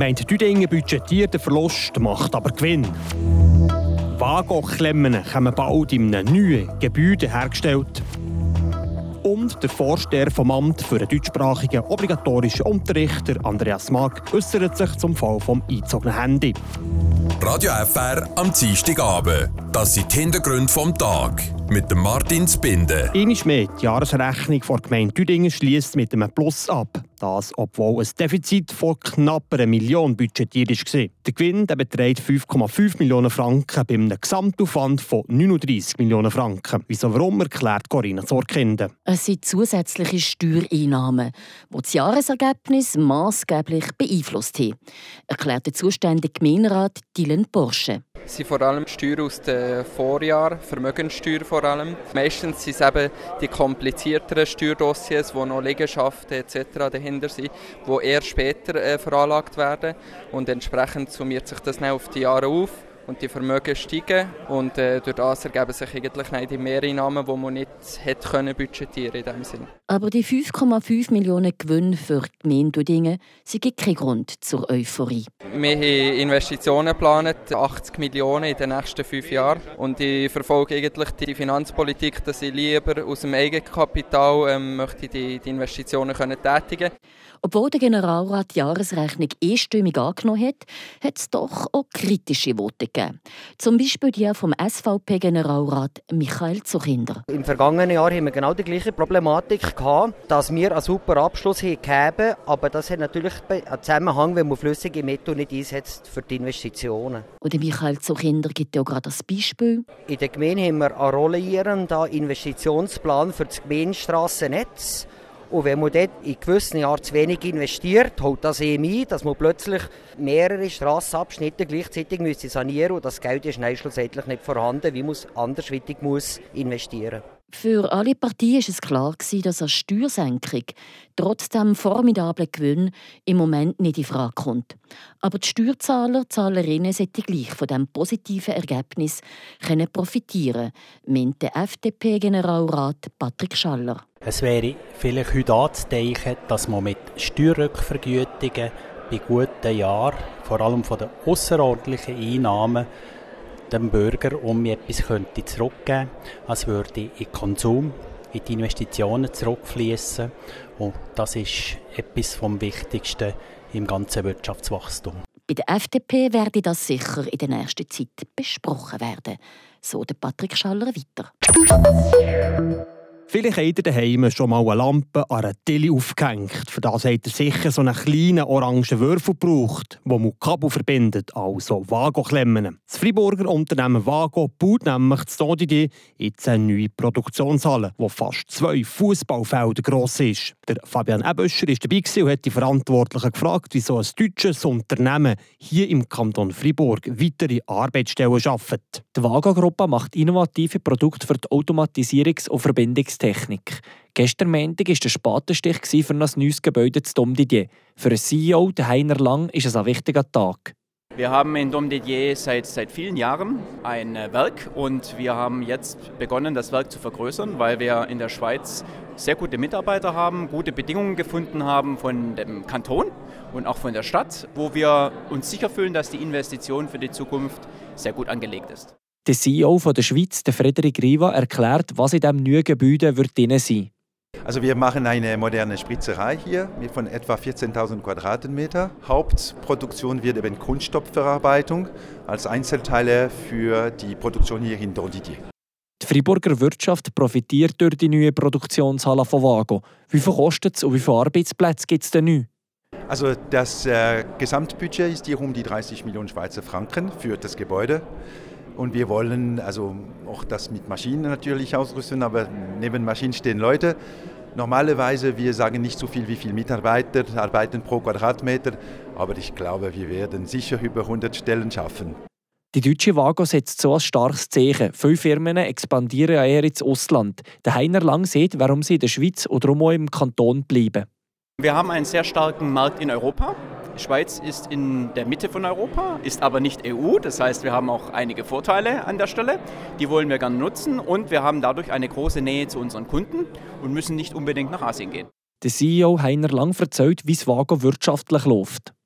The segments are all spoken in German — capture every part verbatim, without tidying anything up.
Gemeinde Düdingen budgetiert den Verlust, macht aber Gewinn. Wago-Klemmen kommen bald in einem neuen Gebäude hergestellt. Und der Vorsteher vom Amt für den deutschsprachigen obligatorischen Unterricht, Andreas Mag, äußert sich zum Fall vom eingezogenen Handy. Radio F R am Dienstagabend. Das sind die Hintergründe vom Tag. Mit dem Martin Zbinden. Einmal mehr, die Jahresrechnung der Gemeinde Düdingen schliesst mit einem Plus ab. Das, obwohl ein Defizit von knapp einer Million budgetiert war. Der Gewinn der beträgt fünf Komma fünf Millionen Franken bei einem Gesamtaufwand von neununddreissig Millionen Franken. Wieso warum, erklärt Corinna Zorkinder. Es sind zusätzliche Steuereinnahmen, die das Jahresergebnis maßgeblich beeinflusst haben, erklärt der zuständige Gemeinderat Dylan Porsche. Es sind vor allem Steuern aus den Vorjahren, Vermögenssteuer vor allem. Meistens sind es eben die komplizierteren Steuerdossiers, wo noch Liegenschaften et cetera dahinter sind, die eher später äh, veranlagt werden. Und entsprechend summiert sich das dann auf die Jahre auf und die Vermögen steigen. Und äh, durch das ergeben sich eigentlich die Mehreinnahmen, die man nicht hätte können budgetieren in diesem Sinn. Aber die fünf Komma fünf Millionen Gewinn für die Gemeinde Düdingen sind kein Grund zur Euphorie. Wir haben Investitionen geplant, achtzig Millionen in den nächsten fünf Jahren. Und ich verfolge eigentlich die Finanzpolitik, dass ich lieber aus dem Eigenkapital ähm, möchte die, die Investitionen können tätigen. Obwohl der Generalrat die Jahresrechnung einstimmig angenommen hat, hat es doch auch kritische Voten gegeben. Zum Beispiel die vom S V P-Generalrat Michael Zuchinder. Im vergangenen Jahr hatten wir genau die gleiche Problematik gehabt, dass wir einen super Abschluss haben, aber das hat natürlich einen Zusammenhang, wenn man flüssige Mittel nicht einsetzt für die Investitionen. Und Michael Zuchinder gibt ja auch gerade das Beispiel. In der Gemeinde haben wir einen rollierenden Investitionsplan für das Gemeindestrassennetz. Und wenn man dort in gewissen Jahren zu wenig investiert, holt das eben ein, dass man plötzlich mehrere Strassenabschnitte gleichzeitig sanieren muss. Und das Geld ist dann schlussendlich nicht vorhanden, wie man es andersweitig muss investieren muss. Für alle Partien war es klar, dass eine Steuersenkung trotz dem formidablen Gewinn im Moment nicht in Frage kommt. Aber die Steuerzahler, Zahlerinnen sollten gleich von diesem positiven Ergebnis profitieren können, meint der F D P-Generalrat Patrick Schaller. Es wäre vielleicht heute anzudenken, dass man mit Steuerrückvergütungen bei guten Jahren, vor allem von den ausserordentlichen Einnahmen, dem Bürger um etwas könnte zurückgeben könnte. Es würde in den Konsum, in die Investitionen zurückfließen. Und das ist etwas vom Wichtigsten im ganzen Wirtschaftswachstum. Bei der F D P werde das sicher in der nächsten Zeit besprochen werden. So der Patrick Schaller weiter. Vielleicht habt ihr daheim schon mal eine Lampe an einer Tille aufgehängt. Für das habt ihr sicher so einen kleinen orangen Würfel gebraucht, der mit Kabel verbindet, also Wago-Klemmen. Das Freiburger Unternehmen Wago baut nämlich zu Nordidee jetzt eine neue Produktionshalle, die fast zwei Fußballfelder gross ist. Der Fabian Eböscher war dabei und hat die Verantwortlichen gefragt, wieso ein deutsches Unternehmen hier im Kanton Freiburg weitere Arbeitsstellen schafft. Die Wago-Gruppe macht innovative Produkte für die Automatisierungs- und Verbindungstechnik. Gestern Montag war der Spatenstich für ein neues Gebäude in Domdidier. Für den C E O, Heiner Lang, ist es ein wichtiger Tag. Wir haben in Domdidier seit, seit vielen Jahren ein Werk und wir haben jetzt begonnen, das Werk zu vergrößern, weil wir in der Schweiz sehr gute Mitarbeiter haben, gute Bedingungen gefunden haben von dem Kanton und auch von der Stadt, wo wir uns sicher fühlen, dass die Investition für die Zukunft sehr gut angelegt ist. Der C E O von der Schweiz, der Frederik Riva, erklärt, was in diesem neuen Gebäude drin sein wird. Also wir machen eine moderne Spritzerei hier von etwa vierzehntausend Quadratmeter. Hauptproduktion wird eben Kunststoffverarbeitung als Einzelteile für die Produktion hier in Domdidier. Die Freiburger Wirtschaft profitiert durch die neue Produktionshalle von Wago. Wie viel kostet es und wie viele Arbeitsplätze gibt es denn neu? Also das äh, Gesamtbudget ist hier um die dreißig Millionen Schweizer Franken für das Gebäude. Und wir wollen also auch das mit Maschinen natürlich ausrüsten, aber neben Maschinen stehen Leute. Normalerweise, wir sagen nicht so viel, wie viele Mitarbeiter arbeiten pro Quadratmeter, aber ich glaube, wir werden sicher über hundert Stellen schaffen. Die deutsche Wago setzt so ein starkes Zeichen. Viele Firmen expandieren eher ins Ausland. Der Heiner Lang sieht, warum sie in der Schweiz oder auch im Kanton bleiben. Wir haben einen sehr starken Markt in Europa. Die Schweiz ist in der Mitte von Europa, ist aber nicht E U. Das heißt, wir haben auch einige Vorteile an der Stelle. Die wollen wir gerne nutzen und wir haben dadurch eine große Nähe zu unseren Kunden und müssen nicht unbedingt nach Asien gehen. Der C E O Heiner Lang erzählt, wie es Wago wirtschaftlich läuft.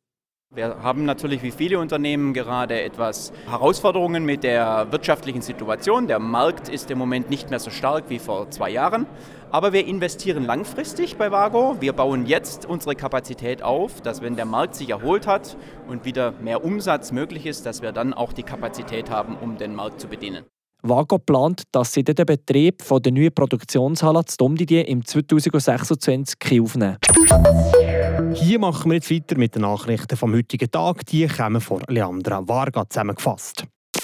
Wir haben natürlich wie viele Unternehmen gerade etwas Herausforderungen mit der wirtschaftlichen Situation. Der Markt ist im Moment nicht mehr so stark wie vor zwei Jahren. Aber wir investieren langfristig bei Vago. Wir bauen jetzt unsere Kapazität auf, dass wenn der Markt sich erholt hat und wieder mehr Umsatz möglich ist, dass wir dann auch die Kapazität haben, um den Markt zu bedienen. Vago plant, dass sie den Betrieb von der neuen Produktionshalle zu Domdidier im zweitausendsechsundzwanzig aufnehmen. Hier machen wir jetzt weiter mit den Nachrichten vom heutigen Tag. Die kommen von Leandra Varga zusammengefasst.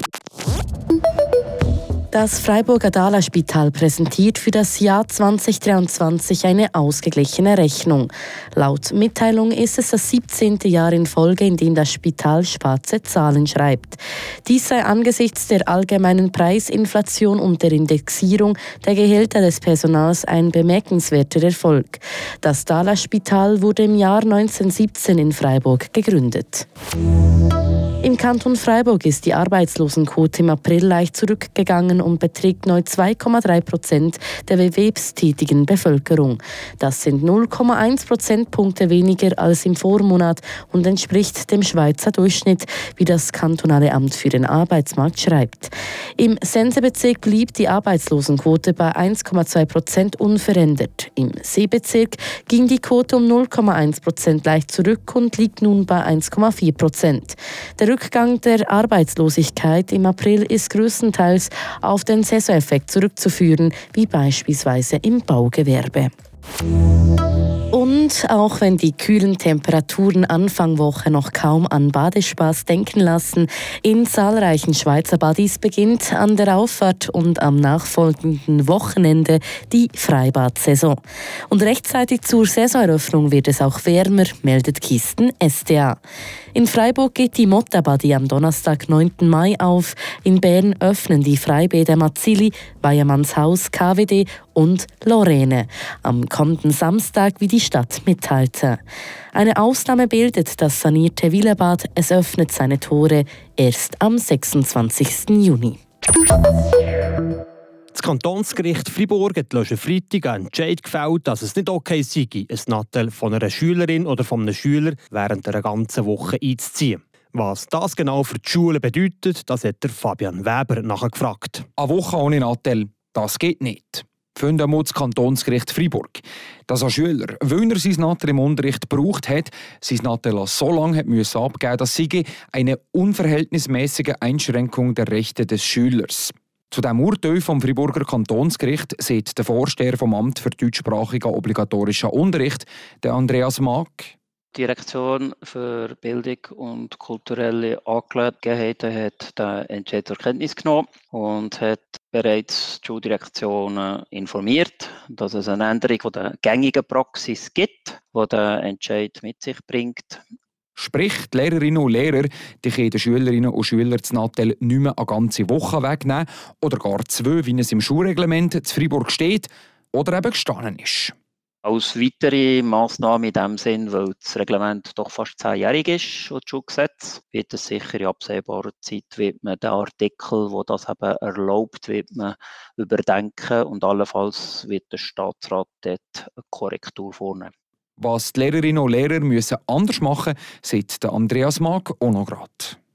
Das Freiburger Dahler-Spital präsentiert für das Jahr zwanzig dreiundzwanzig eine ausgeglichene Rechnung. Laut Mitteilung ist es das siebzehnte Jahr in Folge, in dem das Spital schwarze Zahlen schreibt. Dies sei angesichts der allgemeinen Preisinflation und der Indexierung der Gehälter des Personals ein bemerkenswerter Erfolg. Das Dahler-Spital wurde im Jahr neunzehnhundertsiebzehn in Freiburg gegründet. Im Kanton Freiburg ist die Arbeitslosenquote im April leicht zurückgegangen und beträgt neu zwei Komma drei Prozent der erwerbstätigen Bevölkerung. Das sind null Komma eins Prozentpunkte weniger als im Vormonat und entspricht dem Schweizer Durchschnitt, wie das kantonale Amt für den Arbeitsmarkt schreibt. Im Sensebezirk blieb die Arbeitslosenquote bei eins Komma zwei Prozent unverändert. Im Seebezirk ging die Quote um null Komma eins Prozent leicht zurück und liegt nun bei eins Komma vier Prozent. Der Rückgang der Arbeitslosigkeit im April ist größtenteils auf den Saisoneffekt zurückzuführen, wie beispielsweise im Baugewerbe. Und auch wenn die kühlen Temperaturen Anfang Woche noch kaum an Badespaß denken lassen, in zahlreichen Schweizer Badis beginnt an der Auffahrt und am nachfolgenden Wochenende die Freibad-Saison. Und rechtzeitig zur Saisoneröffnung wird es auch wärmer, meldet Kisten S D A. In Freiburg geht die Motta-Badi am Donnerstag, neunten Mai auf. In Bern öffnen die Freibäder Mazzilli, Weiermannshaus, K W D und Lorene. Am kommenden Samstag, wie die Stadt mitteilte. Eine Ausnahme bildet das sanierte Willebad. Es öffnet seine Tore erst am sechsundzwanzigsten Juni. Das Kantonsgericht Freiburg hat letzten Freitag einen Entscheid gefällt, dass es nicht okay sei, ein Nattel von einer Schülerin oder von einem Schüler während einer ganzen Woche einzuziehen. Was das genau für die Schule bedeutet, das hat der Fabian Weber nachgefragt. Eine Woche ohne Nattel, das geht nicht. Finden wir das Kantonsgericht Freiburg. Dass ein Schüler, weil er sein Nattel im Unterricht gebraucht hat, sein Nattel so lange hat müssen abgeben, dass sie eine unverhältnismäßige Einschränkung der Rechte des Schülers. Zu diesem Urteil vom Freiburger Kantonsgericht sieht der Vorsteher vom Amt für deutschsprachigen obligatorischen Unterricht, der Andreas Mack. Die Direktion für Bildung und kulturelle Angelegenheiten hat den Entscheid zur Kenntnis genommen und hat bereits die Schuldirektionen informiert, dass es eine Änderung der gängigen Praxis gibt, die den Entscheid mit sich bringt. Sprich, die Lehrerinnen und Lehrer die können den Schülerinnen und Schülern das Nattel nicht mehr eine ganze Woche wegnehmen oder gar zwei, wie es im Schulreglement zu Freiburg steht oder eben gestanden ist. Als weitere Massnahme in dem Sinn, weil das Reglement doch fast zehnjährig ist und das Schulgesetz, wird es sicher in absehbarer Zeit wird man den Artikel, wo das eben erlaubt, wird man überdenken und allenfalls wird der Staatsrat dort eine Korrektur vornehmen. Was die Lehrerinnen und Lehrer müssen anders machen müssen, sagt Andreas Mack auch noch gerade.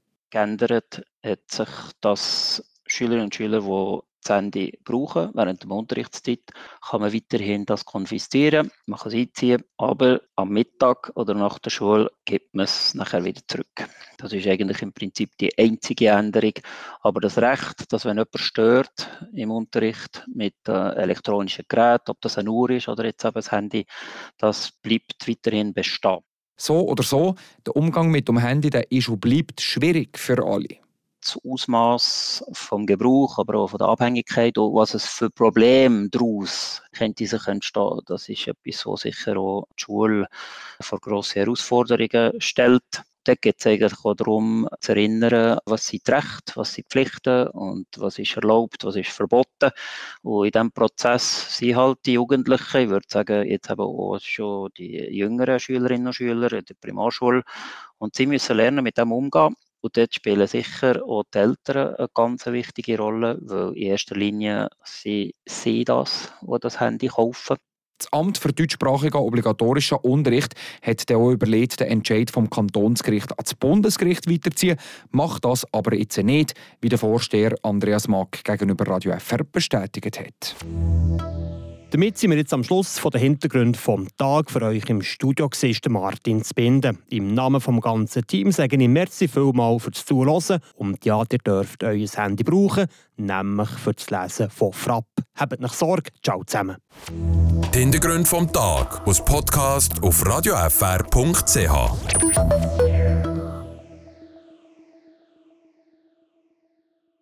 Geändert hat sich, dass Schülerinnen und Schüler, die das Handy brauchen während der Unterrichtszeit, kann man weiterhin das konfiszieren, man kann es einziehen, aber am Mittag oder nach der Schule gibt man es nachher wieder zurück. Das ist eigentlich im Prinzip die einzige Änderung, aber das Recht, dass wenn jemand stört im Unterricht mit äh, elektronischen Geräten, ob das eine Uhr ist oder jetzt eben das Handy, das bleibt weiterhin bestehen. So oder so, der Umgang mit dem Handy der ist und bleibt schwierig für alle. Das Ausmaß vom Gebrauch, aber auch von der Abhängigkeit und was es für Probleme daraus könnte sich entstehen. Das ist etwas, was sicher auch die Schule vor grosse Herausforderungen stellt. Dort geht es eigentlich auch darum, zu erinnern, was sind die Rechte, was sind die Pflichten und was ist erlaubt, was ist verboten. Und in diesem Prozess sind halt die Jugendlichen, ich würde sagen, jetzt eben auch schon die jüngeren Schülerinnen und Schüler in der Primarschule. Und sie müssen lernen, mit dem umgehen. Und dort spielen sicher auch die Eltern eine ganz wichtige Rolle, weil in erster Linie sie, sie das, die das Handy kaufen. Das Amt für deutschsprachigen obligatorischen Unterricht hat auch überlegt, den Entscheid vom Kantonsgericht ans Bundesgericht weiterzuziehen, macht das aber jetzt nicht, wie der Vorsteher Andreas Mack gegenüber Radio F R bestätigt hat. Damit sind wir jetzt am Schluss von den Hintergründen vom Tag. Für euch im Studio war Martin Zbinden. Im Namen des ganzen Teams sage ich merci vielmals fürs Zuhören. Und ja, ihr dürft euer Handy brauchen, nämlich für das Lesen von Frapp. Habt nicht Sorge. Ciao zusammen. Die Hintergründe vom Tag aus Podcast auf radio f r punkt c h.